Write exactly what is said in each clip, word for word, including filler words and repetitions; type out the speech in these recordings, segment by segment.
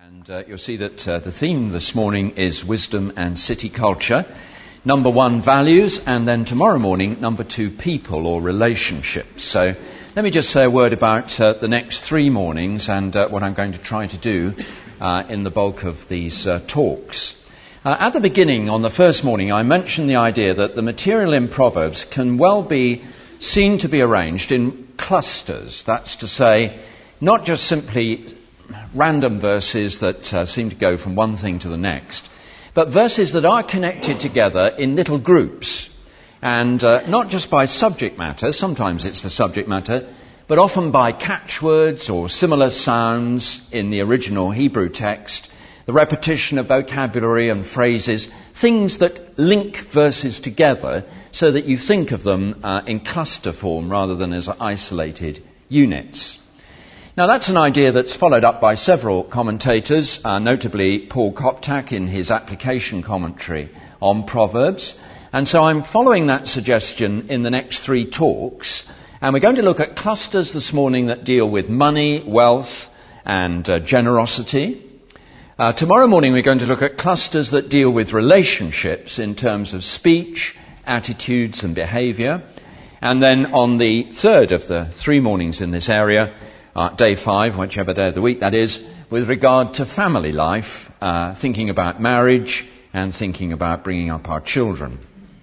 And uh, you'll see that uh, the theme this morning is wisdom and city culture. Number one, values, and then tomorrow morning, number two, people or relationships. So let me just say a word about uh, the next three mornings and uh, what I'm going to try to do uh, in the bulk of these uh, talks. Uh, at the beginning, on the first morning, I mentioned the idea that the material in Proverbs can well be seen to be arranged in clusters. That's to say, not just simply random verses that uh, seem to go from one thing to the next, but verses that are connected together in little groups, and uh, not just by subject matter, sometimes it's the subject matter, but often by catchwords or similar sounds in the original Hebrew text, the repetition of vocabulary and phrases, things that link verses together so that you think of them uh, in cluster form rather than as isolated units. Now, that's an idea that's followed up by several commentators, uh, notably Paul Koptak in his application commentary on Proverbs. And so I'm following that suggestion in the next three talks. And we're going to look at clusters this morning that deal with money, wealth, and uh, generosity. Uh, tomorrow morning we're going to look at clusters that deal with relationships in terms of speech, attitudes, and behaviour. And then on the third of the three mornings in this area, Uh, day five, whichever day of the week that is, with regard to family life, uh, thinking about marriage and thinking about bringing up our children.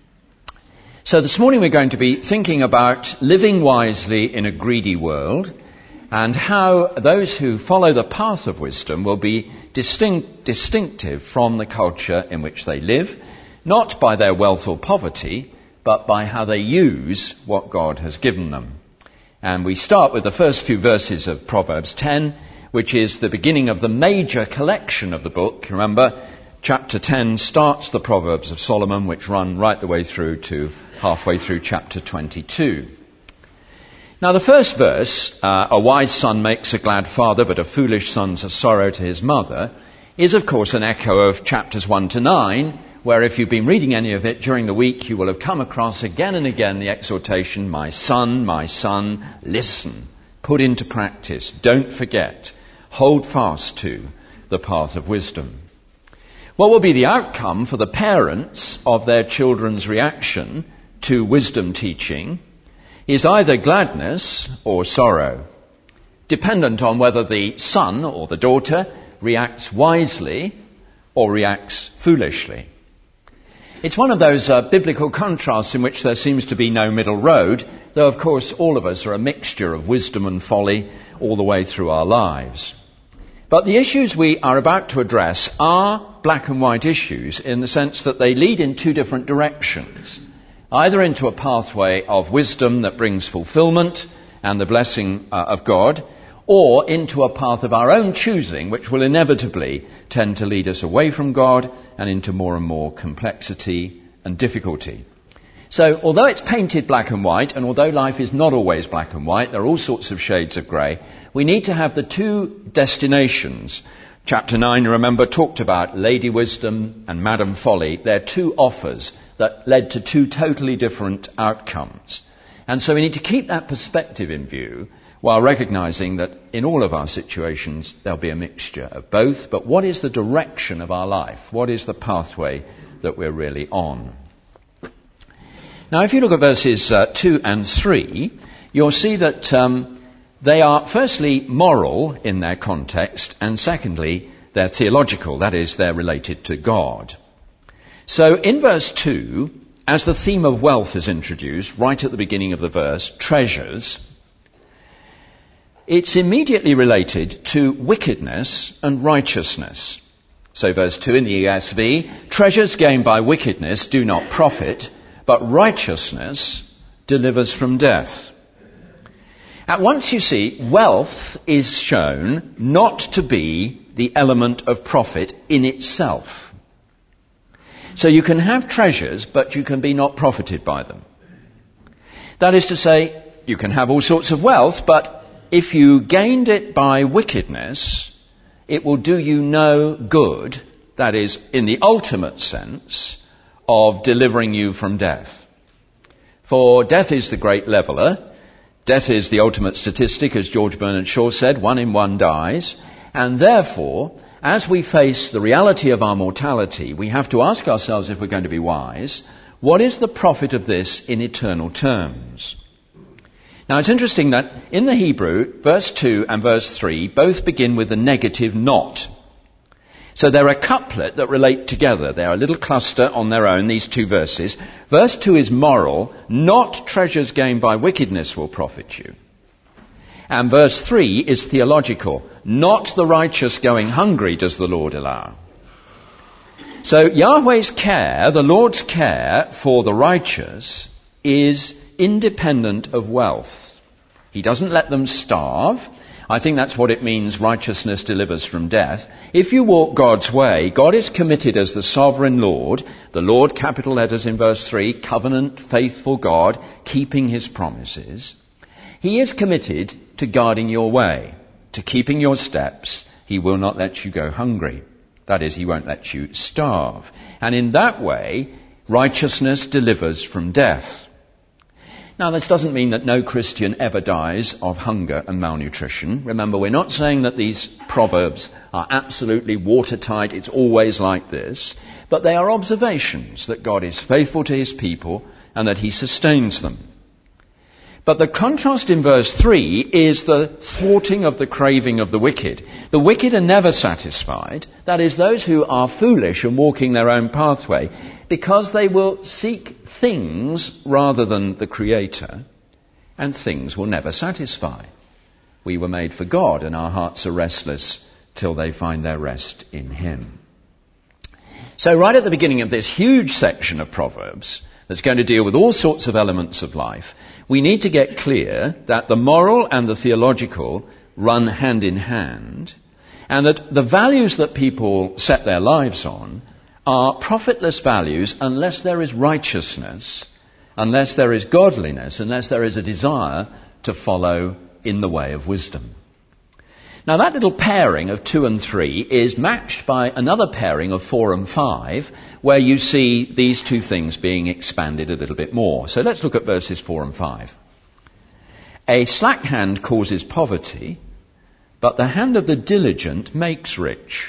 So this morning we're going to be thinking about living wisely in a greedy world and how those who follow the path of wisdom will be distinct, distinctive from the culture in which they live, not by their wealth or poverty, but by how they use what God has given them. And we start with the first few verses of Proverbs ten, which is the beginning of the major collection of the book. Remember, chapter ten starts the Proverbs of Solomon, which run right the way through to halfway through chapter twenty-two. Now, the first verse, uh, a wise son makes a glad father, but a foolish son's a sorrow to his mother, is, of course, an echo of chapters one to nine, where if you've been reading any of it during the week, you will have come across again and again the exhortation, my son, my son, listen, put into practice, don't forget, hold fast to the path of wisdom. What will be the outcome for the parents of their children's reaction to wisdom teaching is either gladness or sorrow, dependent on whether the son or the daughter reacts wisely or reacts foolishly. It's one of those uh, biblical contrasts in which there seems to be no middle road, though of course all of us are a mixture of wisdom and folly all the way through our lives. But the issues we are about to address are black and white issues in the sense that they lead in two different directions, either into a pathway of wisdom that brings fulfillment and the blessing uh, of God, or into a path of our own choosing, which will inevitably tend to lead us away from God and into more and more complexity and difficulty. So, although it's painted black and white, and although life is not always black and white, there are all sorts of shades of grey, we need to have the two destinations. Chapter nine, remember, talked about Lady Wisdom and Madam Folly. They're two offers that led to two totally different outcomes. And so we need to keep that perspective in view, while recognising that in all of our situations there'll be a mixture of both. But what is the direction of our life? What is the pathway that we're really on? Now, if you look at verses uh, two and three, you'll see that um, they are firstly moral in their context, and secondly they're theological, that is, they're related to God. So in verse two, as the theme of wealth is introduced right at the beginning of the verse, treasures, it's immediately related to wickedness and righteousness. So verse two in the E S V, treasures gained by wickedness do not profit, but righteousness delivers from death. At once you see, wealth is shown not to be the element of profit in itself. So you can have treasures, but you can be not profited by them. That is to say, you can have all sorts of wealth, but if you gained it by wickedness, it will do you no good, that is, in the ultimate sense, of delivering you from death. For death is the great leveller, death is the ultimate statistic, as George Bernard Shaw said, one in one dies, and therefore as we face the reality of our mortality, we have to ask ourselves, if we're going to be wise, what is the profit of this in eternal terms? Now, it's interesting that in the Hebrew, verse two and verse three both begin with the negative not. So they're a couplet that relate together. They're a little cluster on their own, these two verses. Verse two is moral, not treasures gained by wickedness will profit you. And verse three is theological, not the righteous going hungry does the Lord allow. So Yahweh's care, the Lord's care for the righteous, is independent of wealth. He doesn't let them starve. I think that's what it means, righteousness delivers from death. If you walk God's way, God is committed as the sovereign Lord, the Lord, capital letters in verse three, covenant, faithful God, keeping his promises. He is committed to guarding your way, to keeping your steps. He will not let you go hungry. That is, he won't let you starve. And in that way, righteousness delivers from death. Now, this doesn't mean that no Christian ever dies of hunger and malnutrition. Remember, we're not saying that these proverbs are absolutely watertight, it's always like this. But they are observations that God is faithful to his people and that he sustains them. But the contrast in verse three is the thwarting of the craving of the wicked. The wicked are never satisfied. That is, those who are foolish and walking their own pathway, because they will seek things rather than the Creator, and things will never satisfy. We were made for God, and our hearts are restless till they find their rest in him. So right at the beginning of this huge section of Proverbs, that's going to deal with all sorts of elements of life, we need to get clear that the moral and the theological run hand in hand, and that the values that people set their lives on are profitless values unless there is righteousness, unless there is godliness, unless there is a desire to follow in the way of wisdom. Now, that little pairing of two and three is matched by another pairing of four and five, where you see these two things being expanded a little bit more. So let's look at verses four and five. A slack hand causes poverty, but the hand of the diligent makes rich.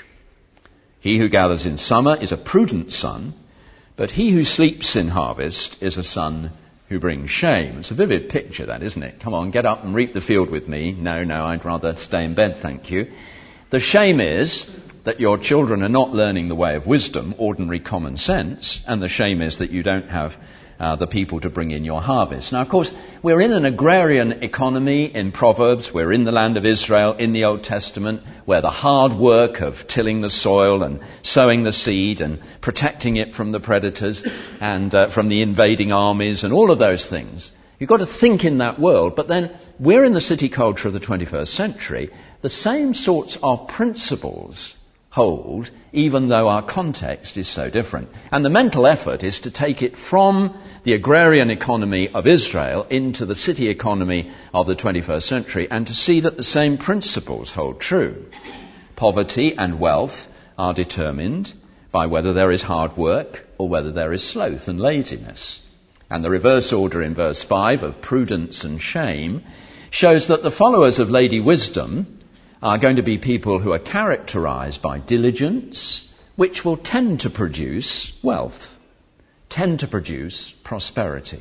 He who gathers in summer is a prudent son, but he who sleeps in harvest is a son who brings shame. It's a vivid picture, that, isn't it? Come on, get up and reap the field with me. No, no, I'd rather stay in bed, thank you. The shame is that your children are not learning the way of wisdom, ordinary common sense, and the shame is that you don't have uh, the people to bring in your harvest. Now, of course, we're in an agrarian economy in Proverbs. We're in the land of Israel in the Old Testament, where the hard work of tilling the soil and sowing the seed and protecting it from the predators and uh, from the invading armies and all of those things. You've got to think in that world. But then we're in the city culture of the twenty-first century. The same sorts of principles hold, even though our context is so different. And the mental effort is to take it from the agrarian economy of Israel into the city economy of the twenty-first century and to see that the same principles hold true. Poverty and wealth are determined by whether there is hard work or whether there is sloth and laziness. And the reverse order in verse five of prudence and shame shows that the followers of Lady Wisdom are going to be people who are characterized by diligence, which will tend to produce wealth, tend to produce prosperity.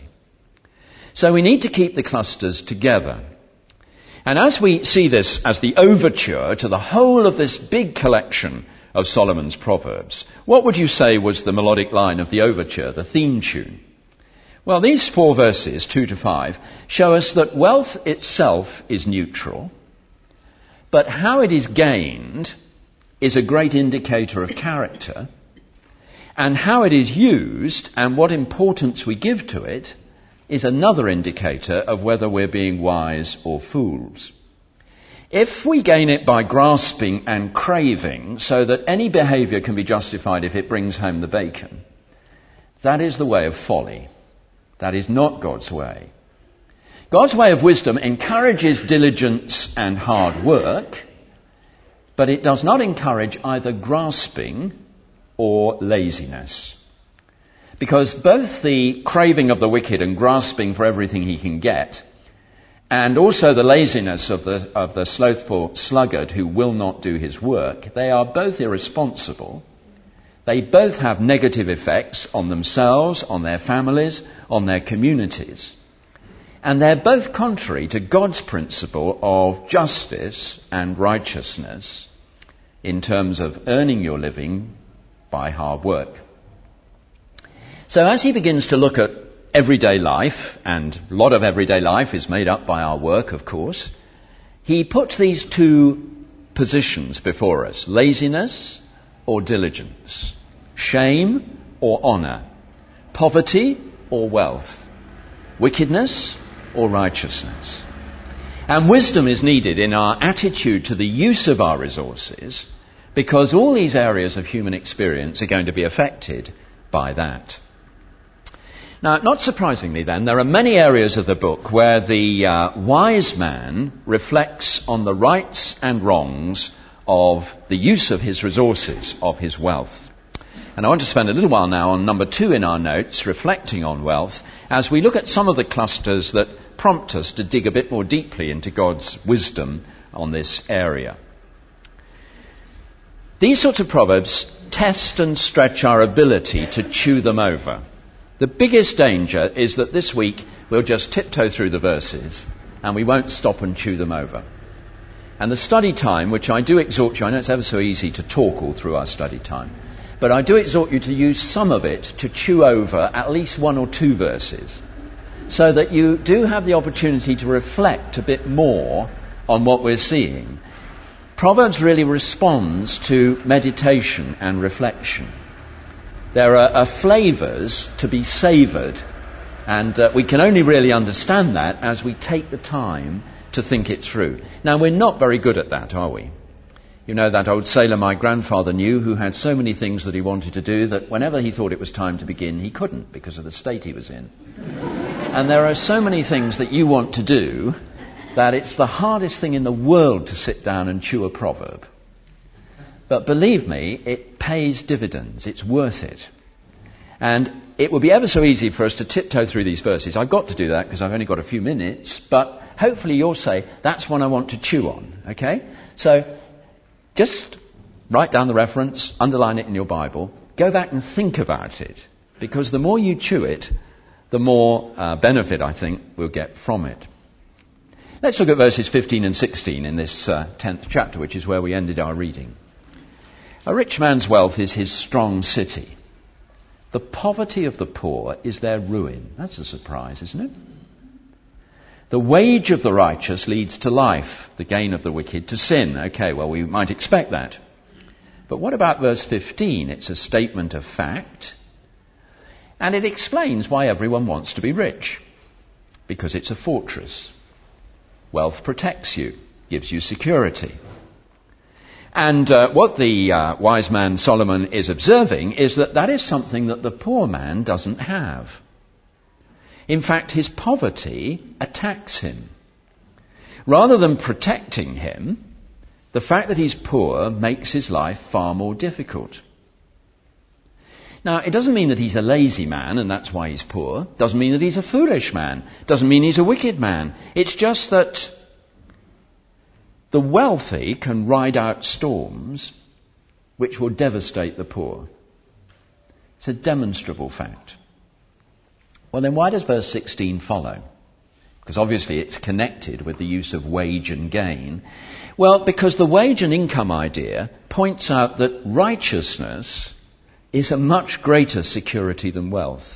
So we need to keep the clusters together. And as we see this as the overture to the whole of this big collection of Solomon's Proverbs, what would you say was the melodic line of the overture, the theme tune? Well, these four verses, two to five, show us that wealth itself is neutral, but how it is gained is a great indicator of character, and how it is used and what importance we give to it is another indicator of whether we're being wise or fools. If we gain it by grasping and craving so that any behaviour can be justified if it brings home the bacon, that is the way of folly. That is not God's way. God's way of wisdom encourages diligence and hard work, but it does not encourage either grasping or laziness. Because both the craving of the wicked and grasping for everything he can get and also the laziness of the, of the slothful sluggard who will not do his work, they are both irresponsible. They both have negative effects on themselves, on their families, on their communities. And they're both contrary to God's principle of justice and righteousness in terms of earning your living by hard work. So as he begins to look at everyday life, and a lot of everyday life is made up by our work, of course, he puts these two positions before us: laziness or diligence, shame or honour, poverty or wealth, wickedness or righteousness. And wisdom is needed in our attitude to the use of our resources, because all these areas of human experience are going to be affected by that. Now, not surprisingly then, there are many areas of the book where the uh, wise man reflects on the rights and wrongs of the use of his resources, of his wealth. And I want to spend a little while now on number two in our notes, reflecting on wealth, as we look at some of the clusters that prompt us to dig a bit more deeply into God's wisdom on this area. These sorts of proverbs test and stretch our ability to chew them over. The biggest danger is that this week we'll just tiptoe through the verses and we won't stop and chew them over. And the study time, which I do exhort you, I know it's ever so easy to talk all through our study time, but I do exhort you to use some of it to chew over at least one or two verses, so that you do have the opportunity to reflect a bit more on what we're seeing. Proverbs really responds to meditation and reflection. There are, are flavours to be savoured, and uh, we can only really understand that as we take the time to think it through. Now, we're not very good at that, are we? You know that old sailor my grandfather knew, who had so many things that he wanted to do that whenever he thought it was time to begin, he couldn't because of the state he was in. And there are so many things that you want to do that it's the hardest thing in the world to sit down and chew a proverb. But believe me, it pays dividends. It's worth it. And it would be ever so easy for us to tiptoe through these verses. I've got to do that because I've only got a few minutes, but hopefully you'll say, that's one I want to chew on, okay? So just write down the reference, underline it in your Bible, go back and think about it, because the more you chew it, the more uh, benefit, I think, we'll get from it. Let's look at verses fifteen and sixteen in this uh, tenth chapter, which is where we ended our reading. A rich man's wealth is his strong city. The poverty of the poor is their ruin. That's a surprise, isn't it? The wage of the righteous leads to life, the gain of the wicked to sin. Okay, well, we might expect that. But what about verse fifteen? It's a statement of fact, and it explains why everyone wants to be rich. Because it's a fortress. Wealth protects you, gives you security. And uh, what the uh, wise man Solomon is observing is that that is something that the poor man doesn't have. In fact, his poverty attacks him. Rather than protecting him, the fact that he's poor makes his life far more difficult. Now, it doesn't mean that he's a lazy man and that's why he's poor. Doesn't mean that he's a foolish man. Doesn't mean he's a wicked man. It's just that the wealthy can ride out storms which will devastate the poor. It's a demonstrable fact. Well, then why does verse sixteen follow? Because obviously it's connected with the use of wage and gain. Well, because the wage and income idea points out that righteousness is a much greater security than wealth.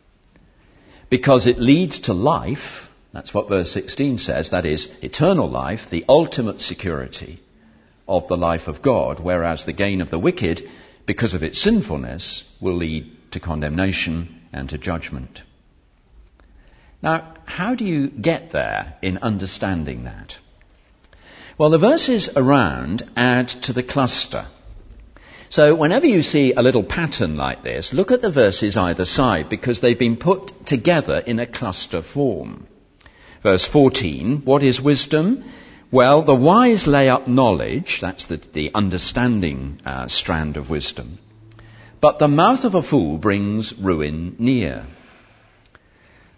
Because it leads to life, that's what verse sixteen says, that is, eternal life, the ultimate security of the life of God, whereas the gain of the wicked, because of its sinfulness, will lead to condemnation and to judgment. Now, how do you get there in understanding that? Well, the verses around add to the cluster. So whenever you see a little pattern like this, look at the verses either side, because they've been put together in a cluster form. Verse fourteen, what is wisdom? Well, the wise lay up knowledge, that's the, the understanding uh, strand of wisdom. But the mouth of a fool brings ruin near.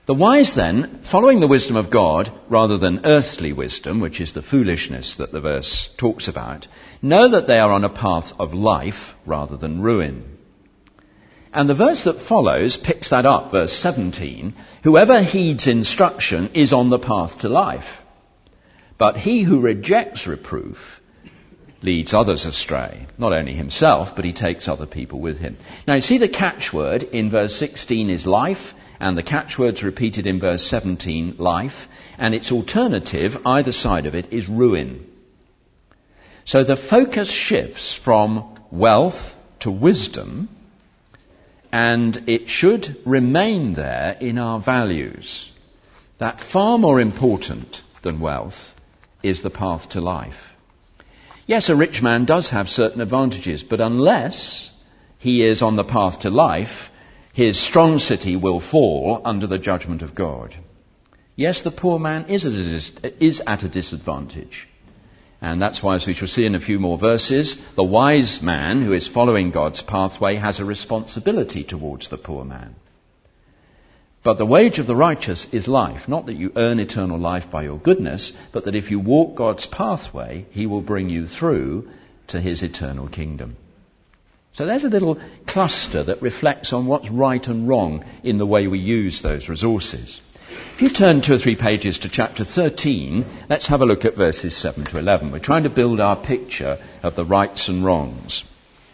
The wise then, following the wisdom of God rather than earthly wisdom, which is the foolishness that the verse talks about, know that they are on a path of life rather than ruin. And the verse that follows picks that up, verse seventeen. Whoever heeds instruction is on the path to life, but he who rejects reproof leads others astray. Not only himself, but he takes other people with him. Now you see the catchword in verse sixteen is life, and the catchwords repeated in verse seventeen, life, and its alternative, either side of it, is ruin. So the focus shifts from wealth to wisdom, and it should remain there in our values. That far more important than wealth is the path to life. Yes, a rich man does have certain advantages, but unless he is on the path to life, his strong city will fall under the judgment of God. Yes, the poor man is at a, dis- is at a disadvantage. And that's why, as we shall see in a few more verses, the wise man who is following God's pathway has a responsibility towards the poor man. But the wage of the righteous is life, not that you earn eternal life by your goodness, but that if you walk God's pathway, he will bring you through to his eternal kingdom. So there's a little cluster that reflects on what's right and wrong in the way we use those resources. If you turn two or three pages to chapter thirteen, let's have a look at verses seven to eleven. We're trying to build our picture of the rights and wrongs.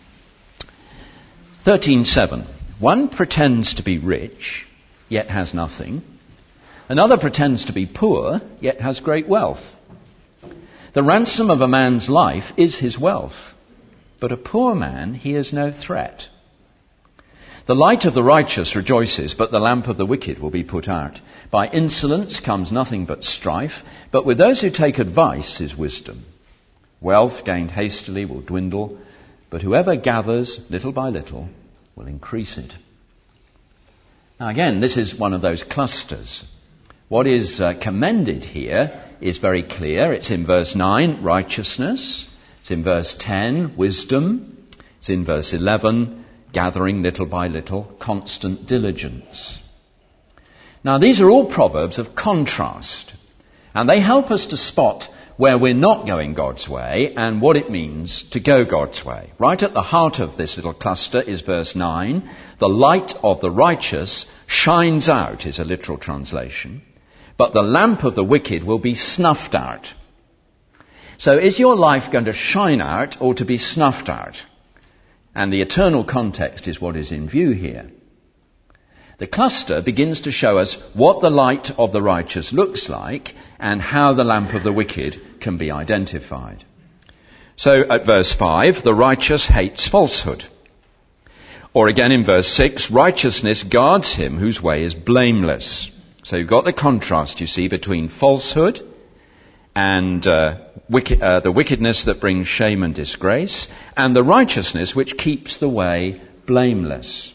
thirteen seven. One pretends to be rich, yet has nothing. Another pretends to be poor, yet has great wealth. The ransom of a man's life is his wealth, but a poor man hears no threat. The light of the righteous rejoices, but the lamp of the wicked will be put out. By insolence comes nothing but strife, but with those who take advice is wisdom. Wealth gained hastily will dwindle, but whoever gathers little by little will increase it. Now again, this is one of those clusters. What is uh, commended here is very clear. It's in verse nine, righteousness. It's in verse ten, wisdom. It's in verse eleven, gathering little by little, constant diligence. Now these are all proverbs of contrast, and they help us to spot where we're not going God's way and what it means to go God's way. Right at the heart of this little cluster is verse nine. The light of the righteous shines out, is a literal translation, but the lamp of the wicked will be snuffed out. So is your life going to shine out or to be snuffed out? And the eternal context is what is in view here. The cluster begins to show us what the light of the righteous looks like and how the lamp of the wicked can be identified. So at verse five, the righteous hates falsehood. Or again in verse six, righteousness guards him whose way is blameless. So you've got the contrast, you see, between falsehood and uh, wicked, uh, the wickedness that brings shame and disgrace, and the righteousness which keeps the way blameless.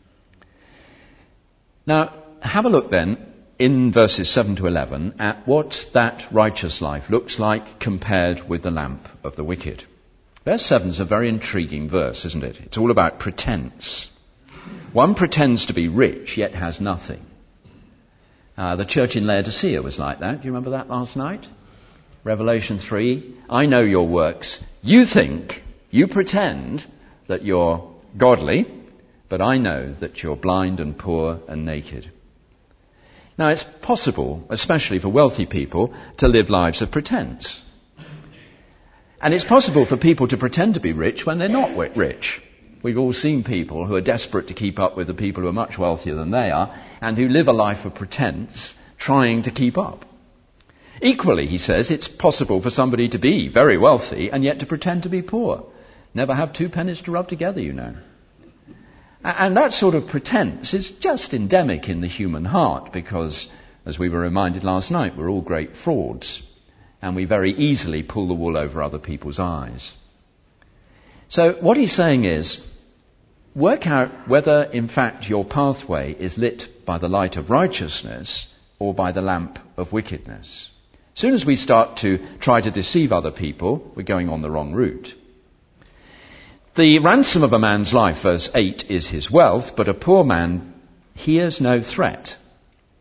Now, have a look then in verses seven to eleven at what that righteous life looks like compared with the lamp of the wicked. Verse seven is a very intriguing verse, isn't it? It's all about pretense. One pretends to be rich, yet has nothing. Uh, the church in Laodicea was like that. Do you remember that last night? Revelation three, I know your works. You think, you pretend that you're godly, but I know that you're blind and poor and naked. Now, it's possible, especially for wealthy people, to live lives of pretense. And it's possible for people to pretend to be rich when they're not rich. We've all seen people who are desperate to keep up with the people who are much wealthier than they are and who live a life of pretense trying to keep up. Equally, he says, it's possible for somebody to be very wealthy and yet to pretend to be poor. Never have two pennies to rub together, you know. And that sort of pretense is just endemic in the human heart because, as we were reminded last night, we're all great frauds and we very easily pull the wool over other people's eyes. So what he's saying is, work out whether in fact your pathway is lit by the light of righteousness or by the lamp of wickedness. As soon as we start to try to deceive other people, we're going on the wrong route. The ransom of a man's life, verse eight, is his wealth, but a poor man hears no threat.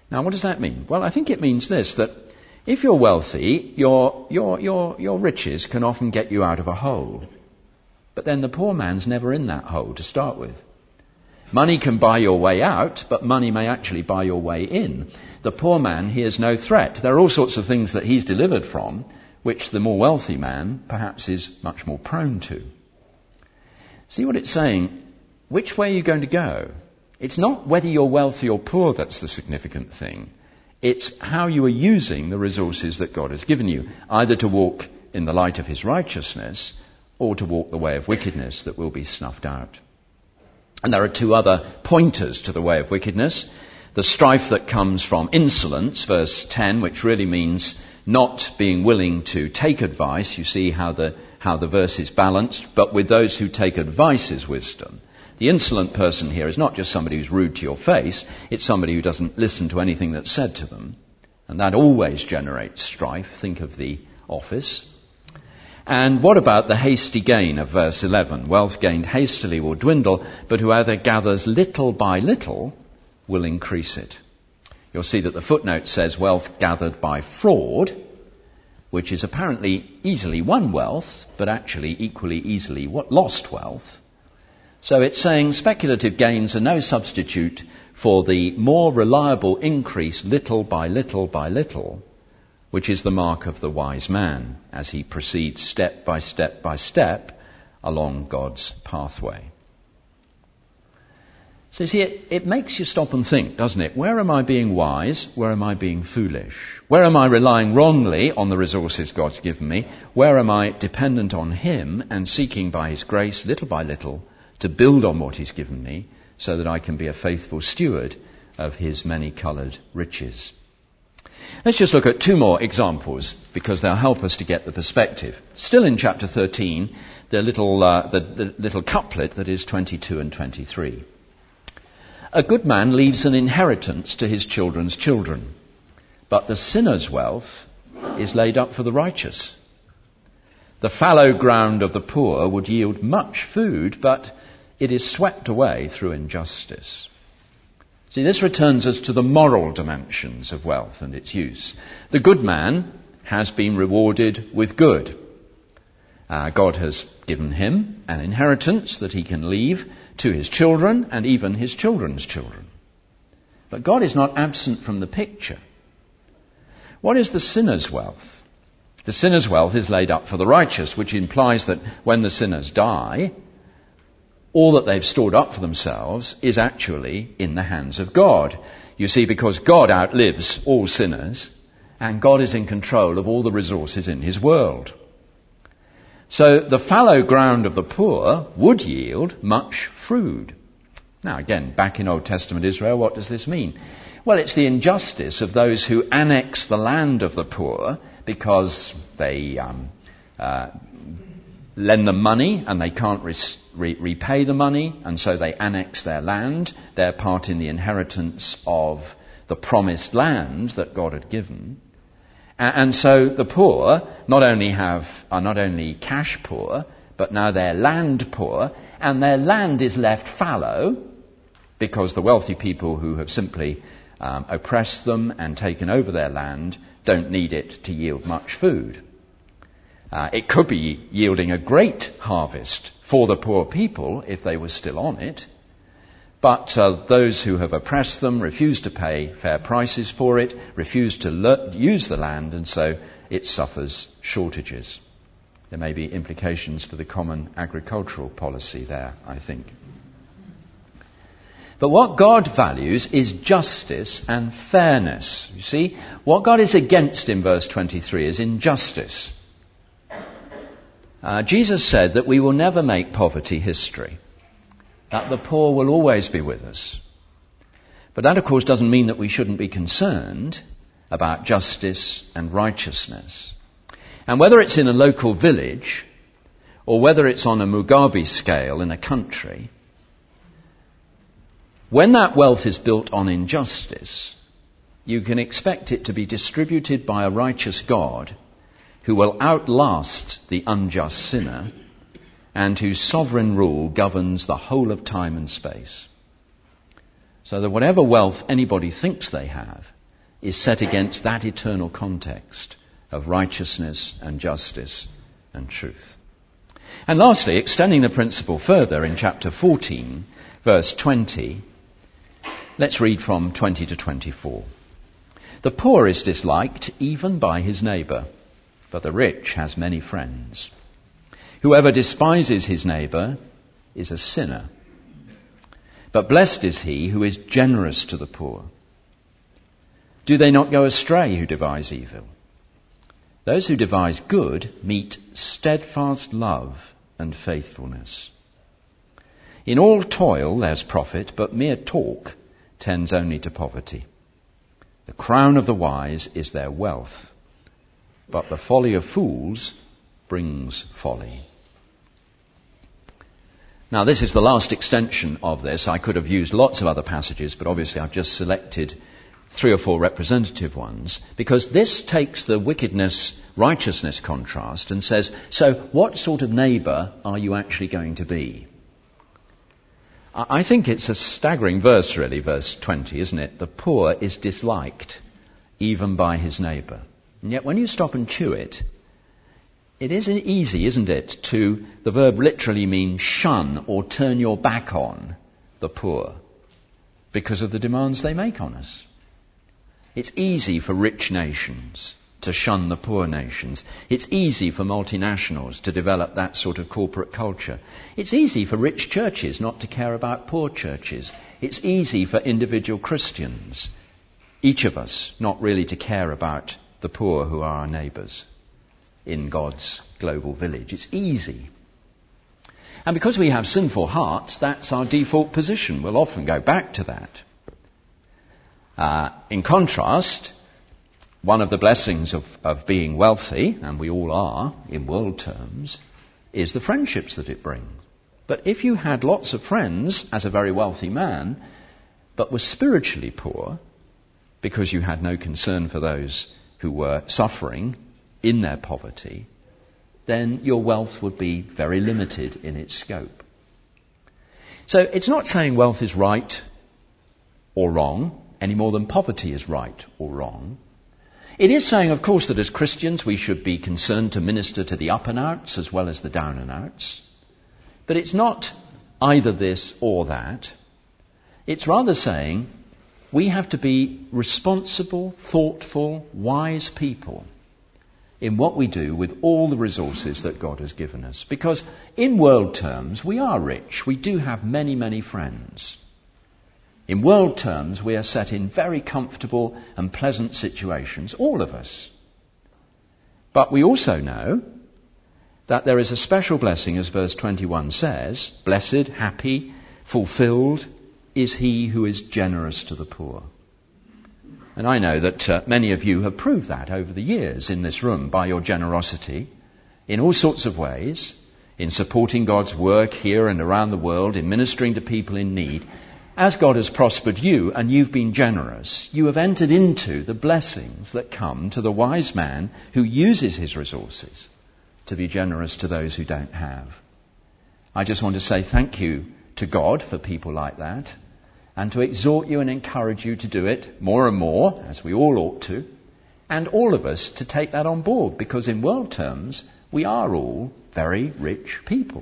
Now, what does that mean? Well, I think it means this, that if you're wealthy, your, your, your, your riches can often get you out of a hole. But then the poor man's never in that hole to start with. Money can buy your way out, but money may actually buy your way in. The poor man hears no threat. There are all sorts of things that he's delivered from, which the more wealthy man perhaps is much more prone to. See what it's saying? Which way are you going to go? It's not whether you're wealthy or poor that's the significant thing. It's how you are using the resources that God has given you, either to walk in the light of his righteousness or to walk the way of wickedness that will be snuffed out. And there are two other pointers to the way of wickedness. The strife that comes from insolence, verse ten, which really means not being willing to take advice. You see how the, how the verse is balanced. But with those who take advice is wisdom. The insolent person here is not just somebody who's rude to your face. It's somebody who doesn't listen to anything that's said to them. And that always generates strife. Think of the office. And what about the hasty gain of verse eleven? Wealth gained hastily will dwindle, but whoever gathers little by little will increase it. You'll see that the footnote says wealth gathered by fraud, which is apparently easily won wealth, but actually equally easily lost wealth. So it's saying speculative gains are no substitute for the more reliable increase little by little by little, which is the mark of the wise man as he proceeds step by step by step along God's pathway. So you see, it, it makes you stop and think, doesn't it? Where am I being wise? Where am I being foolish? Where am I relying wrongly on the resources God's given me? Where am I dependent on him and seeking by his grace, little by little, to build on what he's given me so that I can be a faithful steward of his many-coloured riches? Let's just look at two more examples because they'll help us to get the perspective. Still in chapter thirteen, the little, uh, the, the little couplet that is twenty-two and twenty-three. A good man leaves an inheritance to his children's children, but the sinner's wealth is laid up for the righteous. The fallow ground of the poor would yield much food, but it is swept away through injustice. See, this returns us to the moral dimensions of wealth and its use. The good man has been rewarded with good. Uh, God has given him an inheritance that he can leave to his children and even his children's children. But God is not absent from the picture. What is the sinner's wealth? The sinner's wealth is laid up for the righteous, which implies that when the sinners die, all that they've stored up for themselves is actually in the hands of God. You see, because God outlives all sinners, and God is in control of all the resources in his world. So the fallow ground of the poor would yield much food. Now again, back in Old Testament Israel, what does this mean? Well, it's the injustice of those who annex the land of the poor because they um, uh, lend them money and they can't re- re- repay the money, and so they annex their land, their part in the inheritance of the promised land that God had given. And so the poor not only have are not only cash poor, but now they're land poor, and their land is left fallow because the wealthy people who have simply um, oppressed them and taken over their land don't need it to yield much food. Uh, it could be yielding a great harvest for the poor people if they were still on it. But uh, those who have oppressed them refuse to pay fair prices for it, refuse to le- use the land, and so it suffers shortages. There may be implications for the common agricultural policy there, I think. But what God values is justice and fairness. You see, what God is against in verse twenty-three is injustice. Uh, Jesus said that we will never make poverty history, that the poor will always be with us. But that, of course, doesn't mean that we shouldn't be concerned about justice and righteousness. And whether it's in a local village or whether it's on a Mugabe scale in a country, when that wealth is built on injustice, you can expect it to be distributed by a righteous God who will outlast the unjust sinner and whose sovereign rule governs the whole of time and space. So that whatever wealth anybody thinks they have is set against that eternal context of righteousness and justice and truth. And lastly, extending the principle further in chapter fourteen, verse twenty, let's read from twenty to twenty-four. The poor is disliked even by his neighbour, but the rich has many friends. Whoever despises his neighbour is a sinner. But blessed is he who is generous to the poor. Do they not go astray who devise evil? Those who devise good meet steadfast love and faithfulness. In all toil there's profit, but mere talk tends only to poverty. The crown of the wise is their wealth, but the folly of fools brings folly. Now, this is the last extension of this. I could have used lots of other passages, but obviously I've just selected three or four representative ones, because this takes the wickedness-righteousness contrast and says, so what sort of neighbour are you actually going to be? I think it's a staggering verse, really, verse twenty, isn't it? The poor is disliked even by his neighbour. And yet when you stop and chew it, it isn't easy, isn't it, to, the verb literally means shun or turn your back on the poor because of the demands they make on us. It's easy for rich nations to shun the poor nations. It's easy for multinationals to develop that sort of corporate culture. It's easy for rich churches not to care about poor churches. It's easy for individual Christians, each of us, not really to care about the poor who are our neighbours in God's global village. It's easy. And because we have sinful hearts, that's our default position. We'll often go back to that. Uh, in contrast, one of the blessings of, of being wealthy, and we all are in world terms, is the friendships that it brings. But if you had lots of friends as a very wealthy man, but were spiritually poor, because you had no concern for those who were suffering in their poverty, then your wealth would be very limited in its scope. So it's not saying wealth is right or wrong, any more than poverty is right or wrong. It is saying, of course, that as Christians we should be concerned to minister to the up and outs as well as the down and outs. But it's not either this or that. It's rather saying we have to be responsible, thoughtful, wise people in what we do with all the resources that God has given us. Because in world terms, we are rich. We do have many, many friends. In world terms, we are set in very comfortable and pleasant situations, all of us. But we also know that there is a special blessing, as verse twenty-one says, blessed, happy, fulfilled is he who is generous to the poor. And I know that uh, many of you have proved that over the years in this room by your generosity in all sorts of ways, in supporting God's work here and around the world, in ministering to people in need. As God has prospered you and you've been generous, you have entered into the blessings that come to the wise man who uses his resources to be generous to those who don't have. I just want to say thank you to God for people like that, and to exhort you and encourage you to do it more and more, as we all ought to, and all of us to take that on board, because in world terms, we are all very rich people.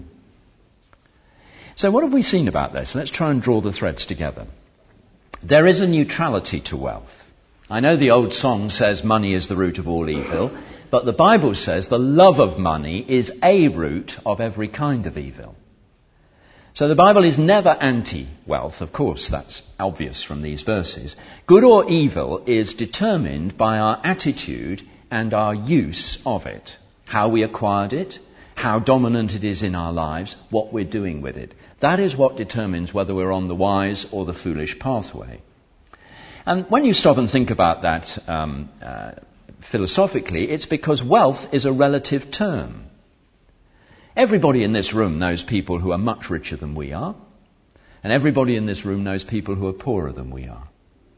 So what have we seen about this? Let's try and draw the threads together. There is a neutrality to wealth. I know the old song says money is the root of all evil, but the Bible says the love of money is a root of every kind of evil. So the Bible is never anti-wealth, of course, that's obvious from these verses. Good or evil is determined by our attitude and our use of it. How we acquired it, how dominant it is in our lives, what we're doing with it. That is what determines whether we're on the wise or the foolish pathway. And when you stop and think about that um, uh, philosophically, it's because wealth is a relative term. Everybody in this room knows people who are much richer than we are, and everybody in this room knows people who are poorer than we are.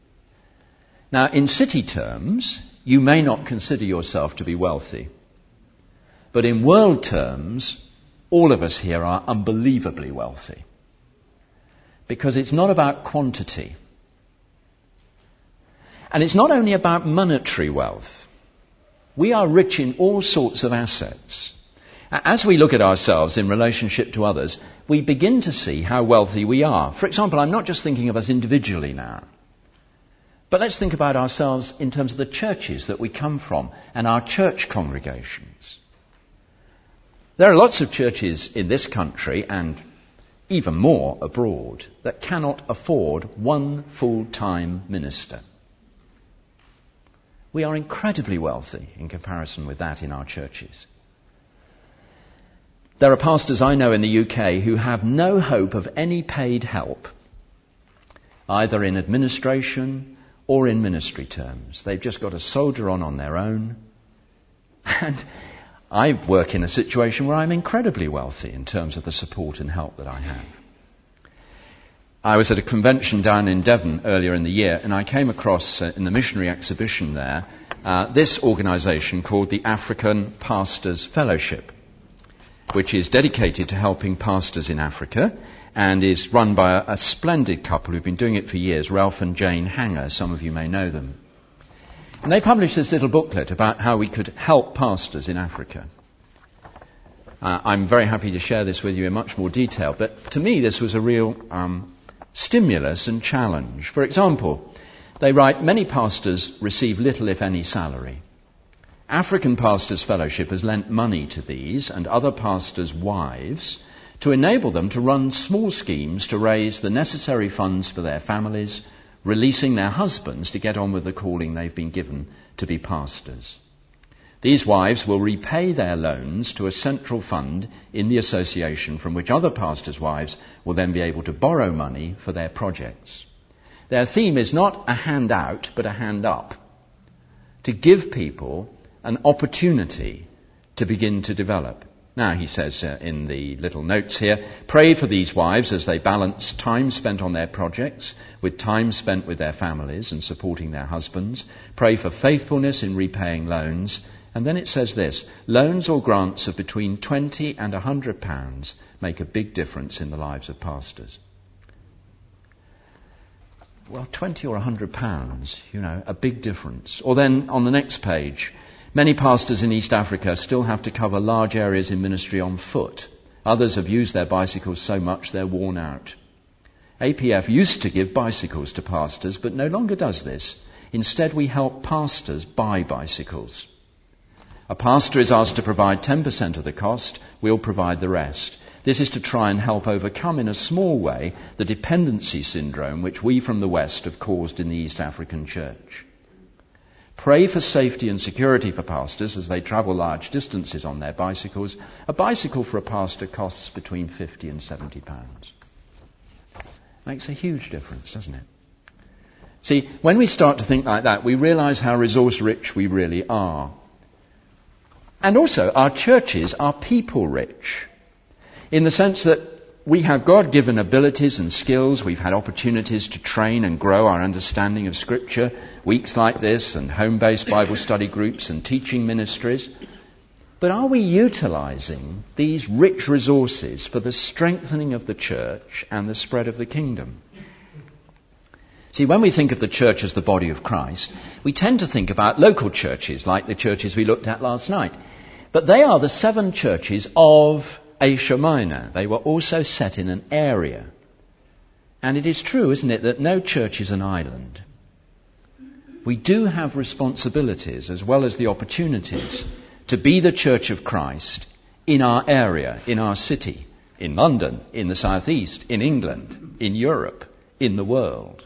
Now, in city terms, you may not consider yourself to be wealthy, but in world terms, all of us here are unbelievably wealthy. Because it's not about quantity. And it's not only about monetary wealth. We are rich in all sorts of assets. As we look at ourselves in relationship to others, we begin to see how wealthy we are. For example, I'm not just thinking of us individually now, but let's think about ourselves in terms of the churches that we come from and our church congregations. There are lots of churches in this country and even more abroad that cannot afford one full-time minister. We are incredibly wealthy in comparison with that in our churches. There are pastors I know in the U K who have no hope of any paid help, either in administration or in ministry terms. They've just got to soldier on on their own. And I work in a situation where I'm incredibly wealthy in terms of the support and help that I have. I was at a convention down in Devon earlier in the year, and I came across, uh, in the missionary exhibition there, uh, this organisation called the African Pastors Fellowship, which is dedicated to helping pastors in Africa and is run by a, a splendid couple who've been doing it for years, Ralph and Jane Hanger. Some of you may know them. And they published this little booklet about how we could help pastors in Africa. Uh, I'm very happy to share this with you in much more detail, but to me this was a real um, stimulus and challenge. For example, they write, many pastors receive little if any salary. African Pastors Fellowship has lent money to these and other pastors' wives to enable them to run small schemes to raise the necessary funds for their families, releasing their husbands to get on with the calling they've been given to be pastors. These wives will repay their loans to a central fund in the association from which other pastors' wives will then be able to borrow money for their projects. Their theme is not a hand out, but a hand up, to give people an opportunity to begin to develop. Now, he says uh, in the little notes here, pray for these wives as they balance time spent on their projects with time spent with their families and supporting their husbands. Pray for faithfulness in repaying loans. And then it says this, loans or grants of between twenty and one hundred pounds make a big difference in the lives of pastors. Well, twenty or one hundred pounds, you know, a big difference. Or then on the next page, many pastors in East Africa still have to cover large areas in ministry on foot. Others have used their bicycles so much they're worn out. A P F used to give bicycles to pastors, but no longer does this. Instead, we help pastors buy bicycles. A pastor is asked to provide ten percent of the cost. We'll provide the rest. This is to try and help overcome in a small way the dependency syndrome which we from the West have caused in the East African church. Pray for safety and security for pastors as they travel large distances on their bicycles. A bicycle for a pastor costs between fifty and seventy pounds. Makes a huge difference, doesn't it? See, when we start to think like that, we realise how resource-rich we really are. And also, our churches are people-rich, in the sense that we have God-given abilities and skills. We've had opportunities to train and grow our understanding of Scripture, weeks like this, and home-based Bible study groups and teaching ministries. But are we utilising these rich resources for the strengthening of the church and the spread of the kingdom? See, when we think of the church as the body of Christ, we tend to think about local churches like the churches we looked at last night. But they are the seven churches of Asia Minor. They were also set in an area. And it is true, isn't it, that no church is an island. We do have responsibilities as well as the opportunities to be the church of Christ in our area, in our city, in London, in the southeast, in England, in Europe, in the world.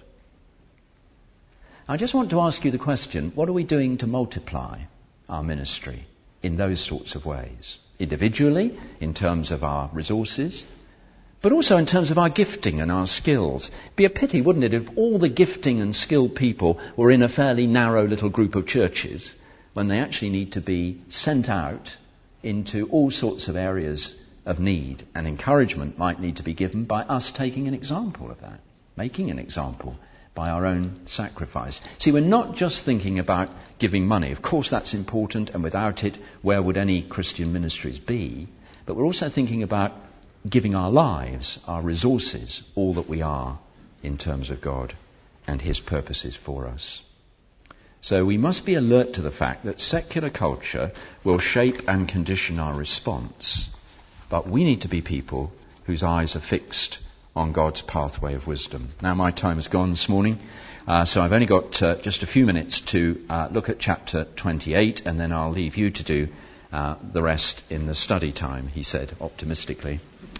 I just want to ask you the question, what are we doing to multiply our ministry in those sorts of ways? Individually, in terms of our resources, but also in terms of our gifting and our skills. It'd be a pity, wouldn't it, if all the gifting and skilled people were in a fairly narrow little group of churches when they actually need to be sent out into all sorts of areas of need. And encouragement might need to be given by us taking an example of that, making an example by our own sacrifice. See, we're not just thinking about giving money. Of course, that's important, and without it, where would any Christian ministries be? But we're also thinking about giving our lives, our resources, all that we are in terms of God and His purposes for us. So we must be alert to the fact that secular culture will shape and condition our response. But we need to be people whose eyes are fixed on God's pathway of wisdom. Now my time has gone this morning, uh, so I've only got uh, just a few minutes to uh, look at chapter twenty-eight, and then I'll leave you to do uh, the rest in the study time, he said optimistically.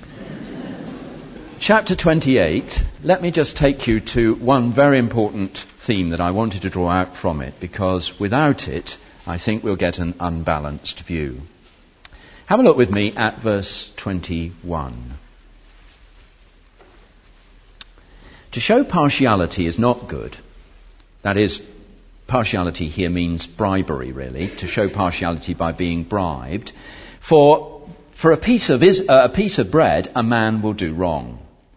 Chapter twenty-eight, let me just take you to one very important theme that I wanted to draw out from it, because without it, I think we'll get an unbalanced view. Have a look with me at verse twenty-one. To show partiality is not good. That is, partiality here means bribery, really. To show partiality by being bribed. For, for a piece of is, uh, a piece of bread, a man will do wrong.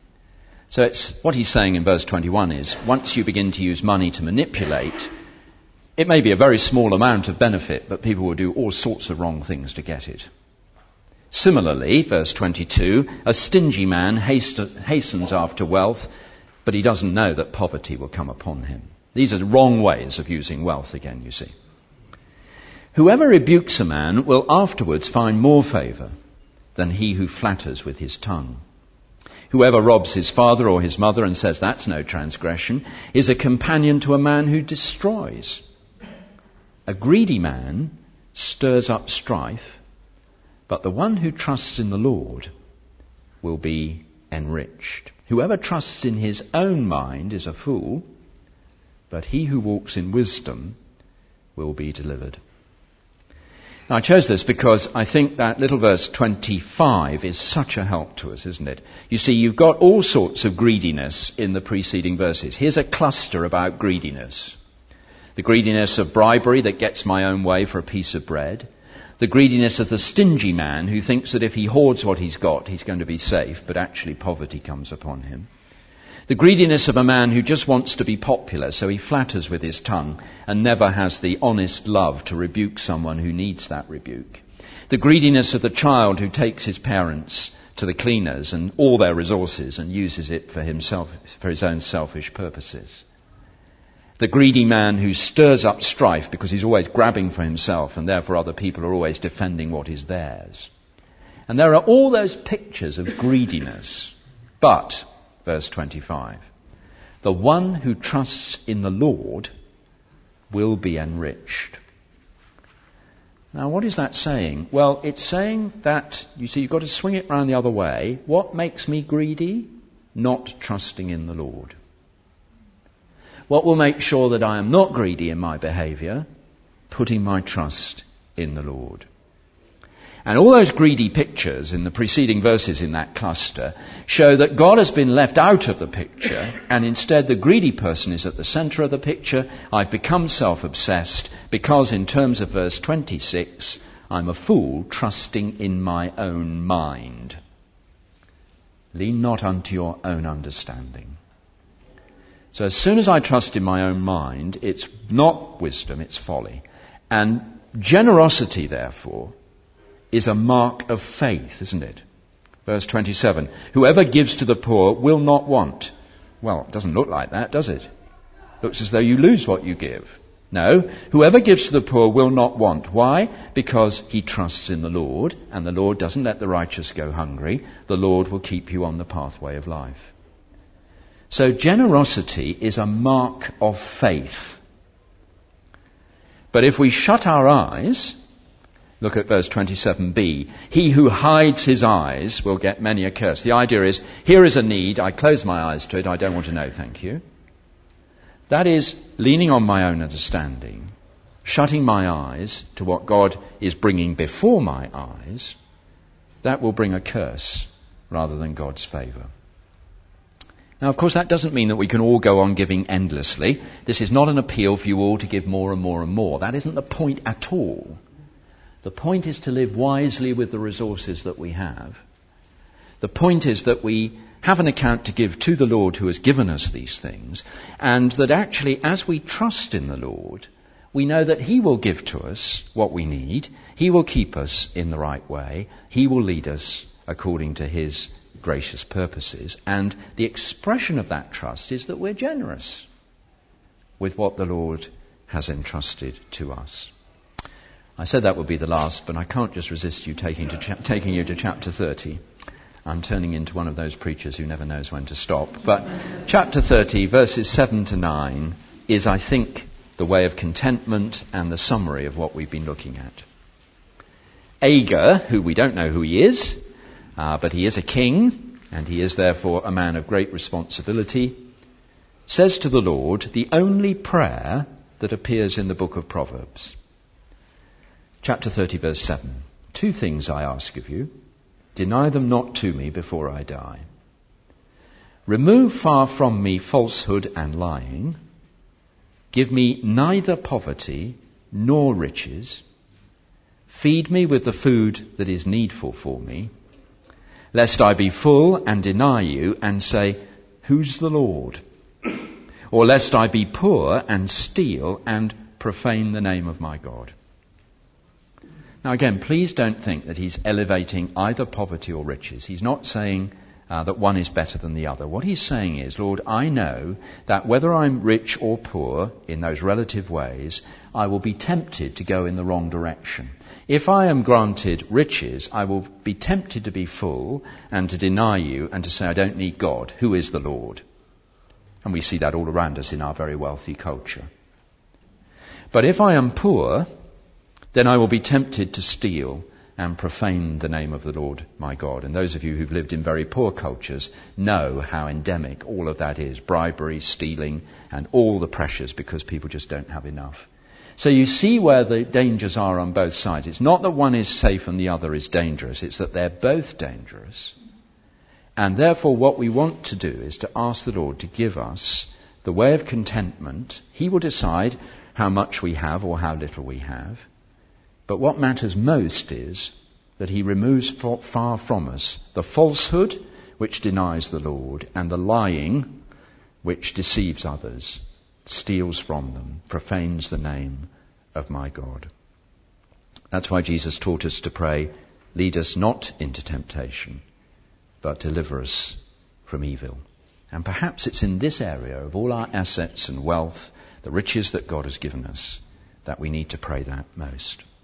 So it's, what he's saying in verse twenty-one is, once you begin to use money to manipulate, it may be a very small amount of benefit, but people will do all sorts of wrong things to get it. Similarly, verse twenty-two, a stingy man haste, hastens after wealth, but he doesn't know that poverty will come upon him. These are the wrong ways of using wealth again, you see. Whoever rebukes a man will afterwards find more favour than he who flatters with his tongue. Whoever robs his father or his mother and says that's no transgression is a companion to a man who destroys. A greedy man stirs up strife, but the one who trusts in the Lord will be enriched. Whoever trusts in his own mind is a fool, but he who walks in wisdom will be delivered. Now, I chose this because I think that little verse twenty-five is such a help to us, isn't it? You see, you've got all sorts of greediness in the preceding verses. Here's a cluster about greediness. The greediness of bribery that gets my own way for a piece of bread. The greediness of the stingy man who thinks that if he hoards what he's got, he's going to be safe, but actually poverty comes upon him. The greediness of a man who just wants to be popular, so he flatters with his tongue and never has the honest love to rebuke someone who needs that rebuke. The greediness of the child who takes his parents to the cleaners and all their resources and uses it for himself, for his own selfish purposes. The greedy man who stirs up strife because he's always grabbing for himself and therefore other people are always defending what is theirs. And there are all those pictures of greediness. But, verse twenty-five, the one who trusts in the Lord will be enriched. Now, what is that saying? Well, it's saying that, you see, you've got to swing it round the other way. What makes me greedy? Not trusting in the Lord. What will make sure that I am not greedy in my behaviour? Putting my trust in the Lord. And all those greedy pictures in the preceding verses in that cluster show that God has been left out of the picture, and instead the greedy person is at the centre of the picture. I've become self-obsessed because, in terms of verse twenty-six, I'm a fool trusting in my own mind. Lean not unto your own understanding. So as soon as I trust in my own mind, it's not wisdom, it's folly. And generosity, therefore, is a mark of faith, isn't it? Verse twenty-seven, whoever gives to the poor will not want. Well, it doesn't look like that, does it? It looks as though you lose what you give. No, whoever gives to the poor will not want. Why? Because he trusts in the Lord, and the Lord doesn't let the righteous go hungry. The Lord will keep you on the pathway of life. So generosity is a mark of faith. But if we shut our eyes, look at verse twenty-seven b, he who hides his eyes will get many a curse. The idea is, here is a need, I close my eyes to it, I don't want to know, thank you. That is leaning on my own understanding, shutting my eyes to what God is bringing before my eyes. That will bring a curse rather than God's favour. Now, of course, that doesn't mean that we can all go on giving endlessly. This is not an appeal for you all to give more and more and more. That isn't the point at all. The point is to live wisely with the resources that we have. The point is that we have an account to give to the Lord who has given us these things, and that actually, as we trust in the Lord, we know that He will give to us what we need. He will keep us in the right way. He will lead us according to His gracious purposes, and the expression of that trust is that we're generous with what the Lord has entrusted to us. I said that would be the last, but I can't just resist you taking, to cha- taking you to chapter thirty. I'm turning into one of those preachers who never knows when to stop. But chapter thirty, verses seven to nine, is, I think, the way of contentment and the summary of what we've been looking at. Agur, who we don't know who he is, uh, but he is a king, and he is therefore a man of great responsibility, says to the Lord the only prayer that appears in the book of Proverbs. Chapter thirty, verse seven. Two things I ask of you. Deny them not to me before I die. Remove far from me falsehood and lying. Give me neither poverty nor riches. Feed me with the food that is needful for me, lest I be full and deny you and say, who's the Lord? Or lest I be poor and steal and profane the name of my God. Now again, please don't think that he's elevating either poverty or riches. He's not saying uh, that one is better than the other. What he's saying is, Lord, I know that whether I'm rich or poor in those relative ways, I will be tempted to go in the wrong direction. If I am granted riches, I will be tempted to be full and to deny you and to say I don't need God. Who is the Lord? And we see that all around us in our very wealthy culture. But if I am poor, then I will be tempted to steal and profane the name of the Lord my God. And those of you who've lived in very poor cultures know how endemic all of that is. Bribery, stealing, and all the pressures because people just don't have enough. So you see where the dangers are on both sides. It's not that one is safe and the other is dangerous. It's that they're both dangerous. And therefore what we want to do is to ask the Lord to give us the way of contentment. He will decide how much we have or how little we have. But what matters most is that he removes far from us the falsehood which denies the Lord and the lying which deceives others, steals from them, profanes the name of my God. That's why Jesus taught us to pray, lead us not into temptation, but deliver us from evil. And perhaps it's in this area of all our assets and wealth, the riches that God has given us, that we need to pray that most.